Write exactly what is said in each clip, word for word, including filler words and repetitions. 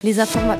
Les, informa-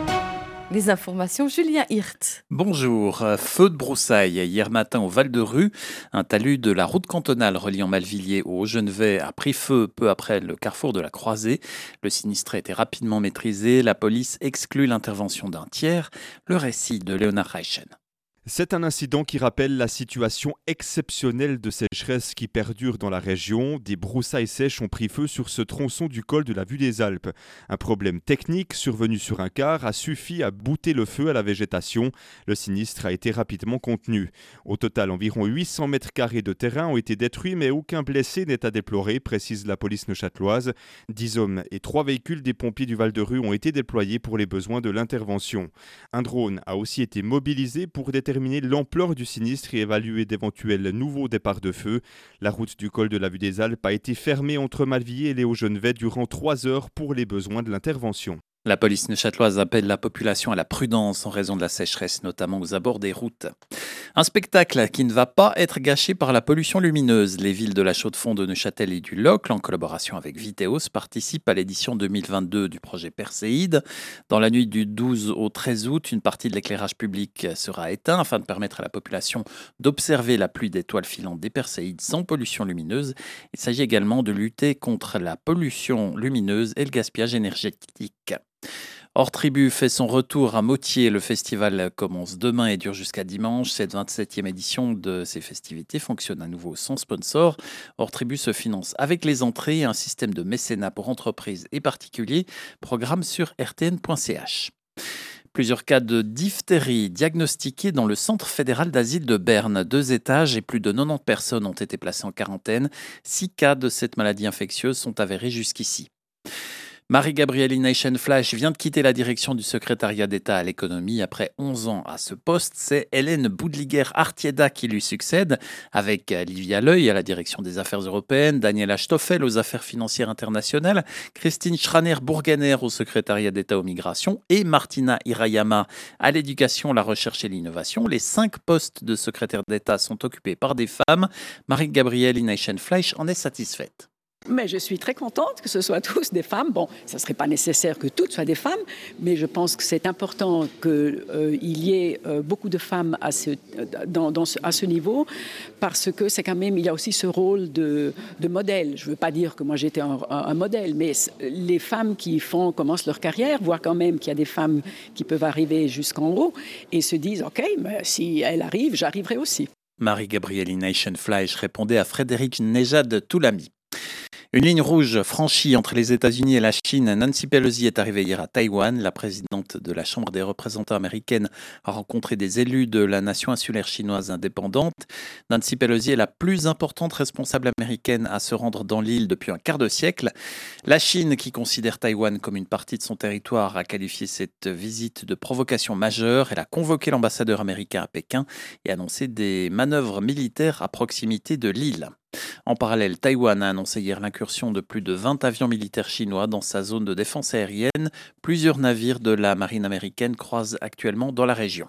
les informations, Julien Hirt. Bonjour. Euh, Feu de broussailles hier matin au Val-de-Rue. Un talus de la route cantonale reliant Malvilliers au Haut-Genevais a pris feu peu après le carrefour de la Croisée. Le sinistre a été rapidement maîtrisé. La police exclut l'intervention d'un tiers. Le récit de Léonard Reichen. C'est un incident qui rappelle la situation exceptionnelle de sécheresse qui perdure dans la région. Des broussailles sèches ont pris feu sur ce tronçon du col de la Vue des Alpes. Un problème technique survenu sur un quart a suffi à bouter le feu à la végétation. Le sinistre a été rapidement contenu. Au total, environ huit cents mètres carrés de terrain ont été détruits, mais aucun blessé n'est à déplorer, précise la police neuchâteloise. Dix hommes et trois véhicules des pompiers du Val-de-Rue ont été déployés pour les besoins de l'intervention. Un drone a aussi été mobilisé pour déterminer l'ampleur du sinistre et évaluer d'éventuels nouveaux départs de feu. La route du col de la Vue des Alpes a été fermée entre Malvilliers et les Hauts-Genevais durant trois heures pour les besoins de l'intervention. La police neuchâteloise appelle la population à la prudence en raison de la sécheresse, notamment aux abords des routes. Un spectacle qui ne va pas être gâché par la pollution lumineuse. Les villes de la Chaux-de-Fonds, de Neuchâtel et du Locle, en collaboration avec Viteos, participent à l'édition deux mille vingt-deux du projet Perséide. Dans la nuit du douze au treize août, une partie de l'éclairage public sera éteint afin de permettre à la population d'observer la pluie d'étoiles filantes des Perséides sans pollution lumineuse. Il s'agit également de lutter contre la pollution lumineuse et le gaspillage énergétique. Hors Tribu fait son retour à Motier. Le festival commence demain et dure jusqu'à dimanche. Cette vingt-septième édition de ces festivités fonctionne à nouveau sans sponsor. Hors Tribu se finance avec les entrées et un système de mécénat pour entreprises et particuliers. Programme sur r t n point c h. Plusieurs cas de diphtérie diagnostiqués dans le Centre fédéral d'asile de Berne. Deux étages et plus de quatre-vingt-dix personnes ont été placées en quarantaine. Six cas de cette maladie infectieuse sont avérés jusqu'ici. Marie-Gabrielle Inaichenfleisch vient de quitter la direction du secrétariat d'État à l'économie après onze ans à ce poste. C'est Hélène Boudliguer-Artieda qui lui succède, avec Livia Leuil à la direction des affaires européennes, Daniela Stoffel aux affaires financières internationales, Christine Schraner-Bourganer au secrétariat d'État aux migrations et Martina Hirayama à l'éducation, la recherche et l'innovation. Les cinq postes de secrétaire d'État sont occupés par des femmes. Marie-Gabrielle Inaichenfleisch en est satisfaite. Mais je suis très contente que ce soit tous des femmes. Bon, ça ne serait pas nécessaire que toutes soient des femmes, mais je pense que c'est important qu'il euh, y ait euh, beaucoup de femmes à ce, dans, dans ce, à ce niveau, parce que c'est quand même, il y a aussi ce rôle de, de modèle. Je ne veux pas dire que moi j'étais un, un, un modèle, mais les femmes qui font, commencent leur carrière voient quand même qu'il y a des femmes qui peuvent arriver jusqu'en haut et se disent « Ok, mais si elle arrive, j'arriverai aussi ». Marie-Gabrielle Inaichenfleisch répondait à Frédéric Nejad Toulami. Une ligne rouge franchie entre les États-Unis et la Chine. Nancy Pelosi est arrivée hier à Taïwan. La présidente de la Chambre des représentants américaine a rencontré des élus de la nation insulaire chinoise indépendante. Nancy Pelosi est la plus importante responsable américaine à se rendre dans l'île depuis un quart de siècle. La Chine, qui considère Taïwan comme une partie de son territoire, a qualifié cette visite de provocation majeure. Elle a convoqué l'ambassadeur américain à Pékin et annoncé des manœuvres militaires à proximité de l'île. En parallèle, Taïwan a annoncé hier l'incursion de plus de vingt avions militaires chinois dans sa zone de défense aérienne. Plusieurs navires de la marine américaine croisent actuellement dans la région.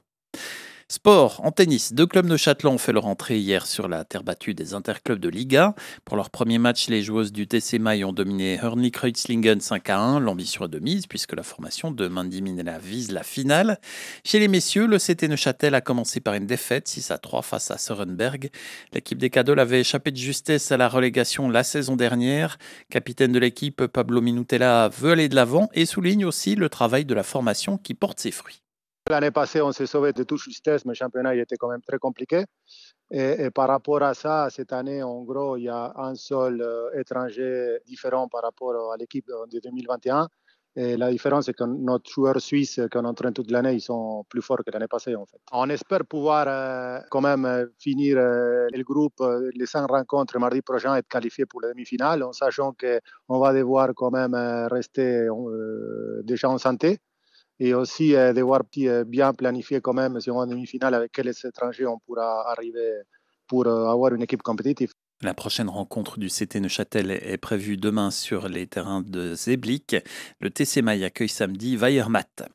Sport, en tennis, deux clubs neuchâtelois ont fait leur entrée hier sur la terre battue des interclubs de Liga. Pour leur premier match, les joueuses du T C Maille ont dominé Hörnli-Kreuzlingen cinq à un. L'ambition est de mise puisque la formation de Mandy Minella vise la finale. Chez les messieurs, le C T Neuchâtel a commencé par une défaite six à trois face à Sörenberg. L'équipe des Cadoles avait échappé de justesse à la relégation la saison dernière. Capitaine de l'équipe, Pablo Minutella veut aller de l'avant et souligne aussi le travail de la formation qui porte ses fruits. L'année passée, on s'est sauvé de toute justesse, mais le championnat il était quand même très compliqué. Et, et par rapport à ça, cette année, en gros, il y a un seul euh, étranger différent par rapport à l'équipe de deux mille vingt et un. Et la différence, c'est que notre joueur suisse qu'on entraîne toute l'année, ils sont plus forts que l'année passée, en fait. On espère pouvoir euh, quand même euh, finir euh, le groupe, euh, les cinq rencontres mardi prochain, être qualifié pour la demi-finale, en sachant qu'on va devoir quand même euh, rester euh, déjà en santé. Et aussi euh, devoir euh, bien planifier quand même si on est en demi-finale avec quels étrangers on pourra arriver pour euh, avoir une équipe compétitive. La prochaine rencontre du C T Neuchâtel est prévue demain sur les terrains de Zeblick. Le T C Maille accueille samedi Weiermatt.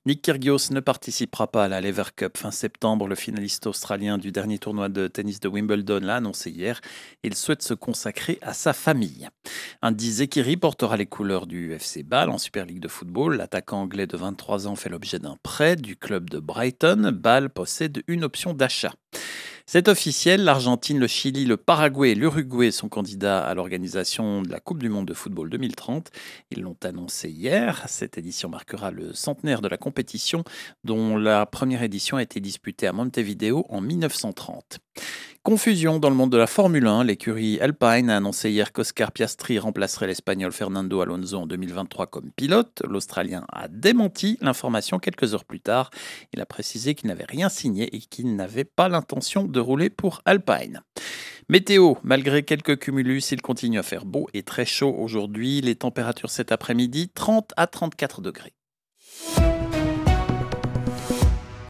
Nick Kyrgios ne participera pas à la Lever Cup fin septembre. Le finaliste australien du dernier tournoi de tennis de Wimbledon l'a annoncé hier. Il souhaite se consacrer à sa famille. Andy Zekiri portera les couleurs du F C Bâle en Super League de football. L'attaquant anglais de vingt-trois ans fait l'objet d'un prêt du club de Brighton. Bâle possède une option d'achat. C'est officiel, l'Argentine, le Chili, le Paraguay et l'Uruguay sont candidats à l'organisation de la Coupe du Monde de football deux mille trente. Ils l'ont annoncé hier. Cette édition marquera le centenaire de la compétition, dont la première édition a été disputée à Montevideo en mille neuf cent trente. Confusion dans le monde de la Formule un. L'écurie Alpine a annoncé hier qu'Oscar Piastri remplacerait l'Espagnol Fernando Alonso en deux mille vingt-trois comme pilote. L'Australien a démenti l'information quelques heures plus tard. Il a précisé qu'il n'avait rien signé et qu'il n'avait pas l'intention de rouler pour Alpine. Météo, malgré quelques cumulus, il continue à faire beau et très chaud aujourd'hui. Les températures cet après-midi, trente à trente-quatre degrés.